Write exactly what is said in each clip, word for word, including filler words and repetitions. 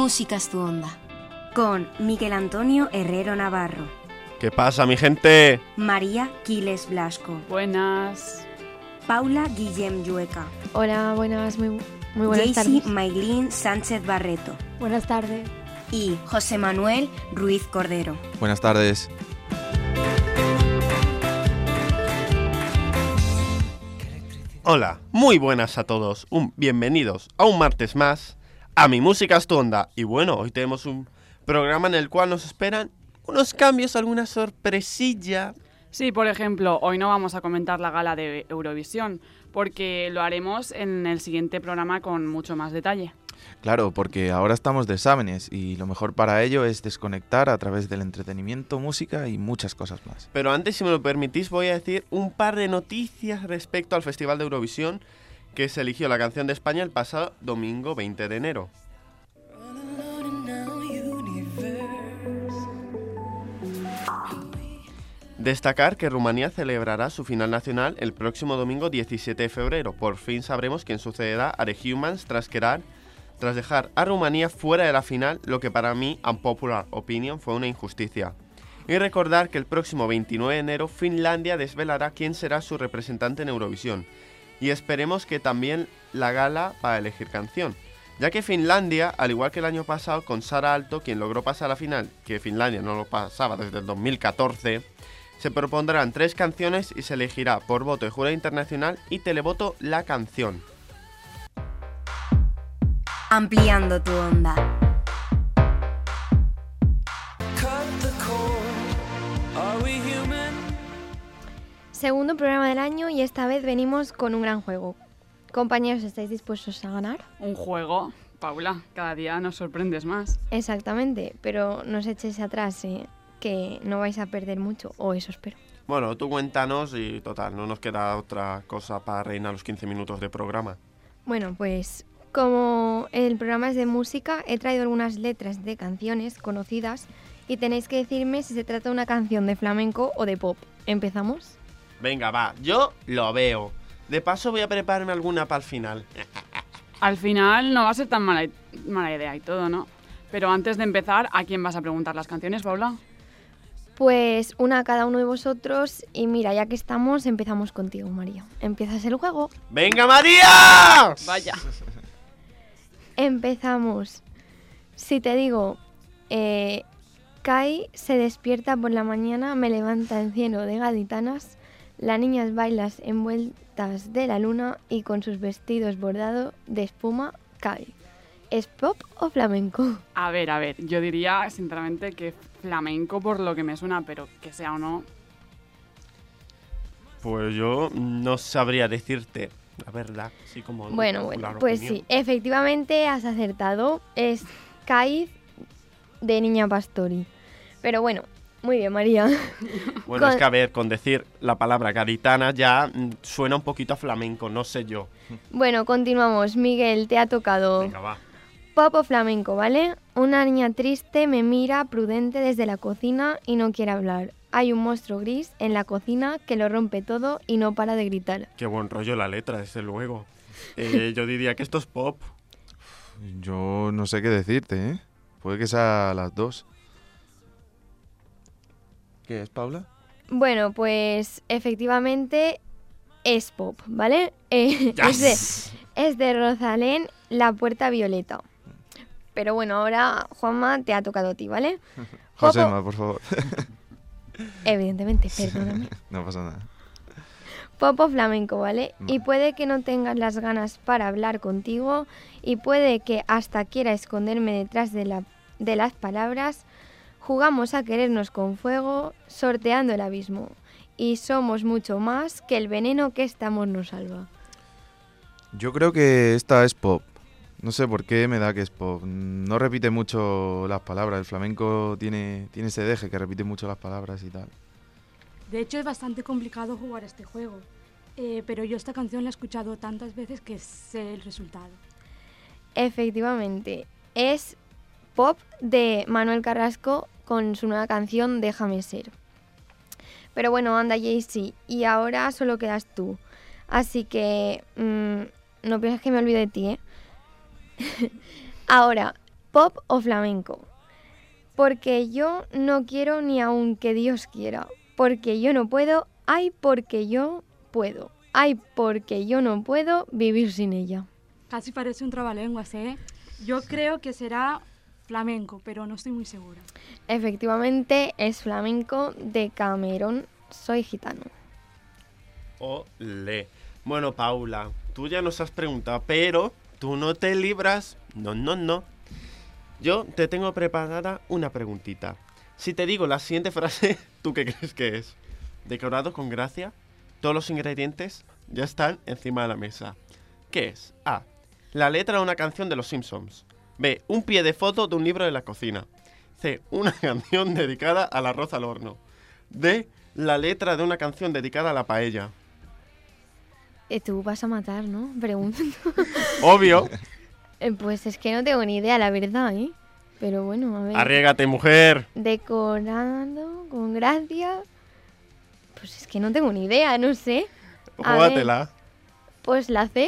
Música es tu onda. Con Miguel Antonio Herrero Navarro. ¿Qué pasa, mi gente? María Quiles Blasco. Buenas. Paula Guillem Llueca. Hola, buenas, muy, muy buenas Jaycee tardes. Maylin Sánchez Barreto. Buenas tardes. Y José Manuel Ruiz Cordero. Buenas tardes. Hola, muy buenas a todos. Un bienvenidos a un martes más a Mi Música es tu onda. Y bueno, hoy tenemos un programa en el cual nos esperan unos cambios, alguna sorpresilla. Sí, por ejemplo, hoy no vamos a comentar la gala de Eurovisión, porque lo haremos en el siguiente programa con mucho más detalle. Claro, porque ahora estamos de exámenes y lo mejor para ello es desconectar a través del entretenimiento, música y muchas cosas más. Pero antes, si me lo permitís, voy a decir un par de noticias respecto al Festival de Eurovisión, que se eligió la canción de España el pasado domingo veinte de enero. Destacar que Rumanía celebrará su final nacional el próximo domingo diecisiete de febrero. Por fin sabremos quién sucederá a The Humans tras, quedar, tras dejar a Rumanía fuera de la final, lo que para mí, unpopular opinion, fue una injusticia. Y recordar que el próximo veintinueve de enero Finlandia desvelará quién será su representante en Eurovisión. Y esperemos que también la gala para elegir canción, ya que Finlandia, al igual que el año pasado con Sara Alto, quien logró pasar a la final, que Finlandia no lo pasaba desde el dos mil catorce, se propondrán tres canciones y se elegirá por voto de jurado internacional y televoto la canción. Ampliando tu onda. Segundo programa del año y esta vez venimos con un gran juego. Compañeros, ¿estáis dispuestos a ganar? Un juego, Paula, cada día nos sorprendes más. Exactamente, pero no os echéis atrás, ¿eh? Que no vais a perder mucho, o eso espero. Bueno, tú cuéntanos y total, no nos queda otra cosa para reinar los quince minutos de programa. Bueno, pues como el programa es de música, he traído algunas letras de canciones conocidas y tenéis que decirme si se trata de una canción de flamenco o de pop. ¿Empezamos? Venga, va, yo lo veo. De paso voy a prepararme alguna para el final. Al final no va a ser tan mala, mala idea y todo, ¿no? Pero antes de empezar, ¿a quién vas a preguntar las canciones, Paula? Pues una a cada uno de vosotros y mira, ya que estamos, empezamos contigo, María. ¿Empiezas el juego? ¡Venga, María! Vaya. Empezamos. Si te digo, eh, Kai se despierta por la mañana, me levanta en cielo de gaditanas, las niñas bailas envueltas de la luna y con sus vestidos bordados de espuma, Kai. ¿Es pop o flamenco? A ver, a ver, yo diría sinceramente que flamenco por lo que me suena, pero que sea o no... Pues yo no sabría decirte, la verdad, así como... Bueno, bueno, pues opinión. Sí, efectivamente has acertado, es Kai de Niña Pastori. Pero bueno, muy bien, María. Bueno, con... es que a ver, con decir la palabra gaditana ya mm, suena un poquito a flamenco, no sé yo. Bueno, continuamos. Miguel, te ha tocado... Venga, va. Pop o flamenco, ¿vale? Una niña triste me mira prudente desde la cocina y no quiere hablar. Hay un monstruo gris en la cocina que lo rompe todo y no para de gritar. Qué buen rollo la letra, desde luego. Eh, yo diría que esto es pop. Yo no sé qué decirte, ¿eh? Puede que sea las dos. ¿Qué es, Paula? Bueno, pues efectivamente es pop, ¿vale? Eh, yes. es, de, es de Rosalén, La Puerta Violeta. Pero bueno, ahora, Juanma, te ha tocado a ti, ¿vale? Josema, por favor. Evidentemente, perdóname. No pasa nada. Pop o flamenco, ¿vale? Y puede que no tengas las ganas para hablar contigo y puede que hasta quiera esconderme detrás de, la, de las palabras. Jugamos a querernos con fuego, sorteando el abismo. Y somos mucho más que el veneno que este amor nos salva. Yo creo que esta es pop. No sé por qué me da que es pop. No repite mucho las palabras. El flamenco tiene, tiene ese deje que repite mucho las palabras y tal. De hecho, es bastante complicado jugar este juego. Eh, pero yo esta canción la he escuchado tantas veces que sé el resultado. Efectivamente. Es pop de Manuel Carrasco con su nueva canción Déjame ser. Pero bueno, anda, Jaycee. Y ahora solo quedas tú. Así que... Mmm, no piensas que me olvide de ti, ¿eh? Ahora, ¿Pop o flamenco? Porque yo no quiero ni aunque Dios quiera. Porque yo no puedo, ay, porque yo puedo. Ay, porque yo no puedo vivir sin ella. Casi parece un trabalenguas, ¿eh? Yo creo que será flamenco, pero no estoy muy segura. Efectivamente, es flamenco de Camerón. Soy gitano. Ole. Bueno, Paula, tú ya nos has preguntado, pero tú no te libras. No, no, no. Yo te tengo preparada una preguntita. Si te digo la siguiente frase, ¿tú qué crees que es? Decorado con gracia, todos los ingredientes ya están encima de la mesa. ¿Qué es? A. La letra de una canción de Los Simpsons. B. Un pie de foto de un libro de la cocina. C. Una canción dedicada al arroz al horno. D. La letra de una canción dedicada a la paella. Eh, tú vas a matar, ¿no? Pregunto. Obvio. Eh, pues es que no tengo ni idea, la verdad, ¿eh? Pero bueno, a ver. Arriégate, mujer. Decorado con gracia. Pues es que no tengo ni idea, no sé. A Júgatela. ver, pues la C.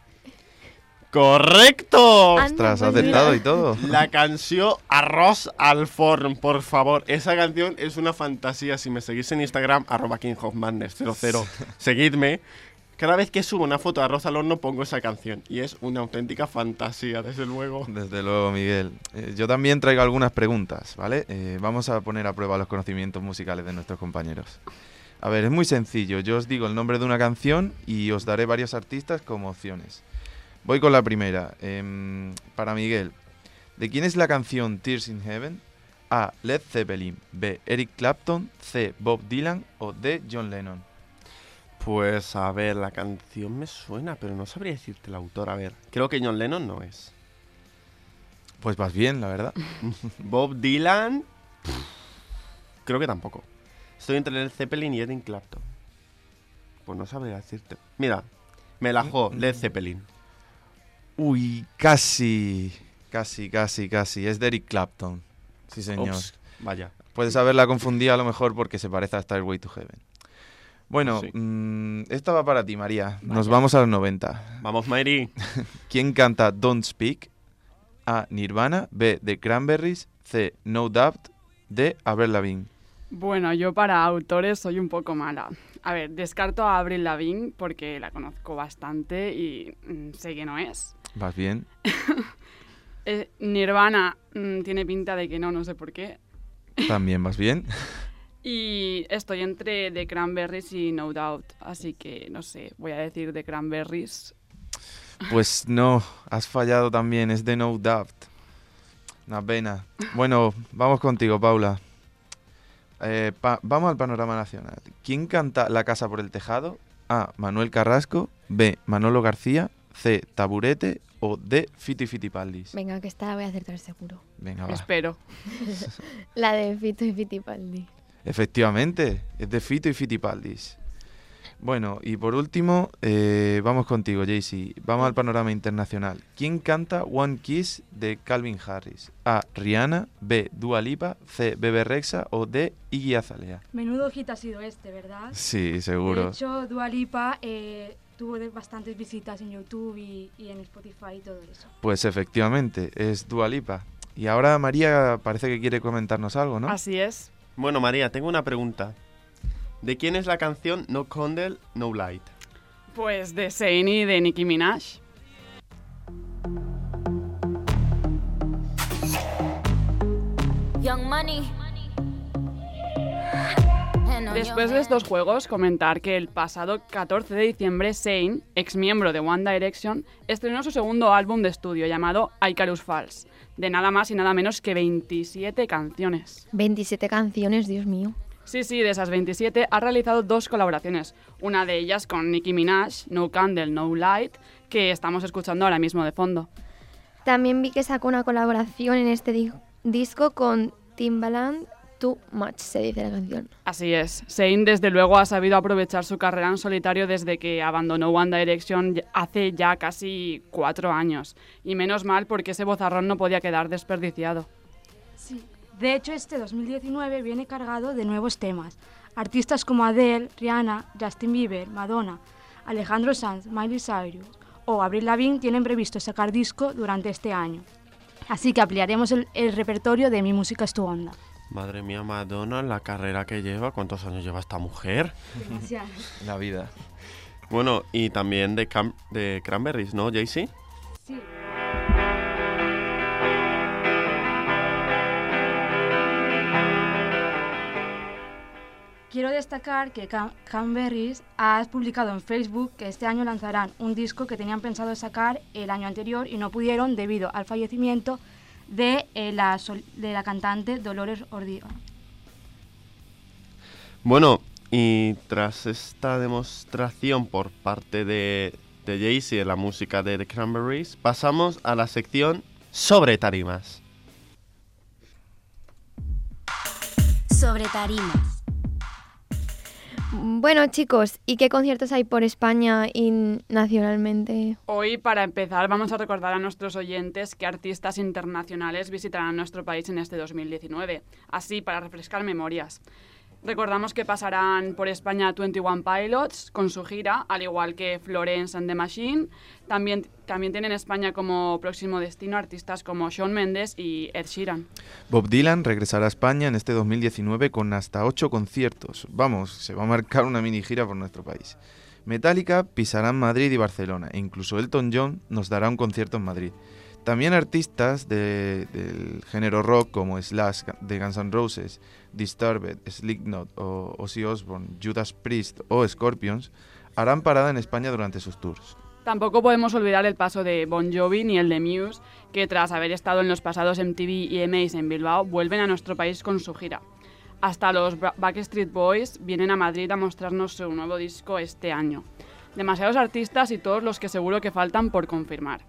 ¡Correcto! Anda, Ostras, pues ha acertado mira. y todo. La canción Arroz al Forn, por favor. Esa canción es una fantasía. Si me seguís en Instagram, arroba King of Madness cero cero, seguidme. Cada vez que subo una foto de arroz al horno pongo esa canción. Y es una auténtica fantasía, desde luego. Desde luego, Miguel. Eh, yo también traigo algunas preguntas, ¿vale? Eh, vamos a poner a prueba los conocimientos musicales de nuestros compañeros. A ver, es muy sencillo. Yo os digo el nombre de una canción y os daré varios artistas como opciones. Voy con la primera. Eh, para Miguel, ¿de quién es la canción Tears in Heaven? A. Led Zeppelin. B. Eric Clapton. C. Bob Dylan. O D. John Lennon. Pues a ver, la canción me suena, pero no sabría decirte el autor. A ver, creo que John Lennon no es. Pues vas bien, la verdad. Bob Dylan, pff, creo que tampoco. Estoy entre Led Zeppelin y Eric Clapton. Pues no sabría decirte. Mira, me la juego, Led Zeppelin. Uy, casi, casi, casi, casi. Es de Eric Clapton. Sí, señor. Ups, vaya. Puedes haberla confundido a lo mejor porque se parece a Stairway to Heaven. Bueno, Sí. mmm, esta va para ti, María. Nos Vaya. vamos a los noventa. Vamos, Mayri. ¿Quién canta Don't Speak? A. Nirvana. B. The Cranberries. C. No Doubt. D. Avril Lavigne. Bueno, yo para autores soy un poco mala. A ver, descarto a Avril Lavigne porque la conozco bastante y mm, sé que no es. ¿Vas bien? Eh, Nirvana mm, tiene pinta de que no, no sé por qué. También vas bien. Y estoy entre The Cranberries y No Doubt, así que no sé, voy a decir The Cranberries. Pues no, has fallado también. Es de No Doubt. Una pena. Bueno, vamos contigo, Paula. Eh, pa- vamos al panorama nacional. ¿Quién canta La casa por el tejado? A. Manuel Carrasco. B. Manolo García. C. Taburete. O D. Fito y Fitipaldis. Venga, que esta la voy a acertar seguro. Venga, va. Espero. La de Fito y Fitipaldi. Efectivamente, es de Fito y Fitipaldis. Bueno, y por último, eh, vamos contigo, Jaycee. Vamos al panorama internacional. ¿Quién canta One Kiss de Calvin Harris? A. Rihanna. B. Dua Lipa. C. Bebe Rexha. O D. Iggy Azalea. Menudo hit ha sido este, ¿verdad? Sí, De seguro. hecho, Dua Lipa eh, tuvo de- bastantes visitas en YouTube y, y en Spotify y todo eso. Pues efectivamente, es Dua Lipa. Y ahora María parece que quiere comentarnos algo, ¿no? Así es. Bueno, María, tengo una pregunta. ¿De quién es la canción No Candle, No Light? Pues de Zayn y de Nicki Minaj. Young Money. Después de estos juegos, comentar que el pasado catorce de diciembre Zayn, ex miembro de One Direction, estrenó su segundo álbum de estudio llamado Icarus Falls, de nada más y nada menos que veintisiete canciones. veintisiete canciones, Dios mío. Sí, sí, de esas veintisiete ha realizado dos colaboraciones, una de ellas con Nicki Minaj, No Candle, No Light, que estamos escuchando ahora mismo de fondo. También vi que sacó una colaboración en este di- disco con Timbaland. Too Much, se dice la canción. Así es, Zayn desde luego ha sabido aprovechar su carrera en solitario desde que abandonó One Direction ya- hace ya casi cuatro años. Y menos mal porque ese vozarrón no podía quedar desperdiciado. Sí. De hecho, este dos mil diecinueve viene cargado de nuevos temas. Artistas como Adele, Rihanna, Justin Bieber, Madonna, Alejandro Sanz, Miley Cyrus o Avril Lavigne tienen previsto sacar disco durante este año. Así que ampliaremos el, el repertorio de Mi música es tu onda. Madre mía, Madonna, la carrera que lleva, ¿cuántos años lleva esta mujer? Demasiado. La vida. Bueno, y también de, Cam- de Cranberries, ¿no, Jaycee? Sí. Quiero destacar que Cam- Cranberries ha publicado en Facebook que este año lanzarán un disco que tenían pensado sacar el año anterior y no pudieron debido al fallecimiento de, eh, la, sol- de la cantante Dolores O'Riordan. Bueno, y tras esta demostración por parte de, de Jaycee de la música de The Cranberries, pasamos a la sección sobre tarimas. Sobre tarimas. Bueno, chicos, ¿y qué conciertos hay por España y nacionalmente? Hoy, para empezar, vamos a recordar a nuestros oyentes que artistas internacionales visitarán nuestro país en este dos mil diecinueve. Así, para refrescar memorias. Recordamos que pasarán por España veintiuno Pilots con su gira, al igual que Florence and the Machine. También, también tienen España como próximo destino artistas como Shawn Mendes y Ed Sheeran. Bob Dylan regresará a España en este dos mil diecinueve con hasta ocho conciertos. Vamos, se va a marcar una mini gira por nuestro país. Metallica pisarán Madrid y Barcelona e incluso Elton John nos dará un concierto en Madrid. También artistas de, del género rock como Slash de Guns N' Roses, Disturbed, Slipknot o Ozzy Osbourne, Judas Priest o Scorpions harán parada en España durante sus tours. Tampoco podemos olvidar el paso de Bon Jovi ni el de Muse, que tras haber estado en los pasados M T V y E M As en Bilbao, vuelven a nuestro país con su gira. Hasta los Backstreet Boys vienen a Madrid a mostrarnos su nuevo disco este año. Demasiados artistas y todos los que seguro que faltan por confirmar.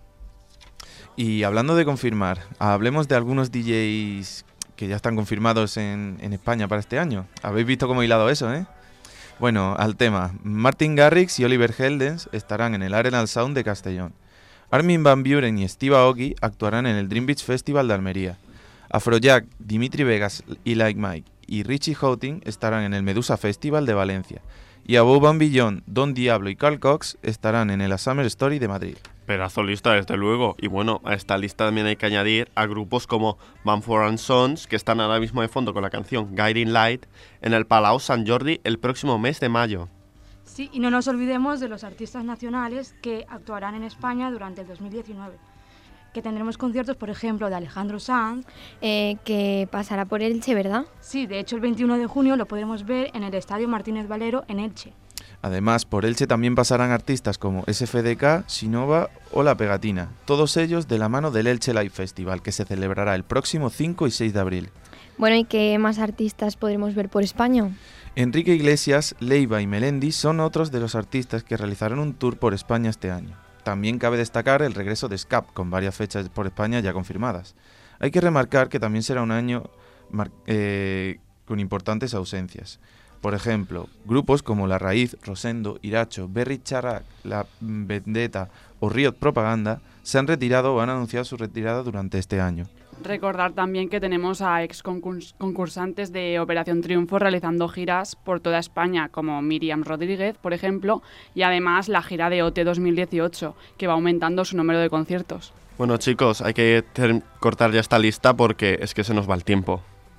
Y hablando de confirmar, hablemos de algunos D Js que ya están confirmados en, en España para este año. ¿Habéis visto cómo he hilado eso, eh? Bueno, al tema. Martin Garrix y Oliver Heldens estarán en el Arenal Sound de Castellón. Armin van Buuren y Steve Aoki actuarán en el Dream Beach Festival de Almería. Afrojack, Dimitri Vegas y Like Mike y Richie Houghton estarán en el Medusa Festival de Valencia. Y Above and Beyond, Don Diablo y Carl Cox estarán en el A Summer Story de Madrid. Pedazo lista, desde luego. Y bueno, a esta lista también hay que añadir a grupos como Mumford and Sons, que están ahora mismo de fondo con la canción Guiding Light, en el Palau Sant Jordi el próximo mes de mayo. Sí, y no nos olvidemos de los artistas nacionales que actuarán en España durante el dos mil diecinueve. Que tendremos conciertos, por ejemplo, de Alejandro Sanz. Eh, que pasará por Elche, ¿verdad? Sí, de hecho el veintiuno de junio lo podremos ver en el Estadio Martínez Valero en Elche. Además, por Elche también pasarán artistas como S F D K, Sinova o La Pegatina, todos ellos de la mano del Elche Live Festival, que se celebrará el próximo cinco y seis de abril. Bueno, ¿y qué más artistas podremos ver por España? Enrique Iglesias, Leiva y Melendi son otros de los artistas que realizarán un tour por España este año. También cabe destacar el regreso de Scap, con varias fechas por España ya confirmadas. Hay que remarcar que también será un año mar- eh, con importantes ausencias. Por ejemplo, grupos como La Raíz, Rosendo, Iracho, Berry Charrac, La Vendetta o Riot Propaganda se han retirado o han anunciado su retirada durante este año. Recordar también que tenemos a ex concurs- concursantes de Operación Triunfo realizando giras por toda España, como Miriam Rodríguez, por ejemplo, y además la gira de O T dos mil dieciocho, que va aumentando su número de conciertos. Bueno, chicos, hay que ter- cortar ya esta lista porque es que se nos va el tiempo.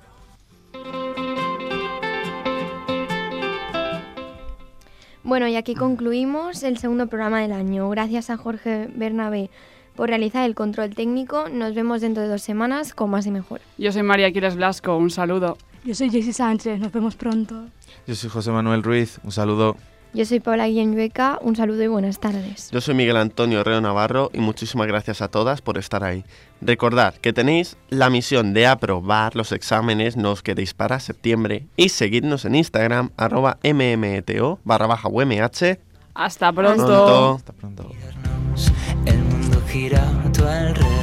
Bueno, y aquí concluimos el segundo programa del año. Gracias a Jorge Bernabé por realizar el control técnico. Nos vemos dentro de dos semanas con más y mejor. Yo soy María Aquiles Blasco, un saludo. Yo soy Jaycee Sánchez, nos vemos pronto. Yo soy José Manuel Ruiz, un saludo. Yo soy Paula Guillén Llueca, un saludo y buenas tardes. Yo soy Miguel Antonio Herrero Navarro y muchísimas gracias a todas por estar ahí. Recordad que tenéis la misión de aprobar los exámenes, no os quedéis para septiembre, y seguidnos en Instagram, arroba mmeto, barra baja umh. Hasta pronto. Pronto. Hasta pronto. El mundo gira a tu alrededor.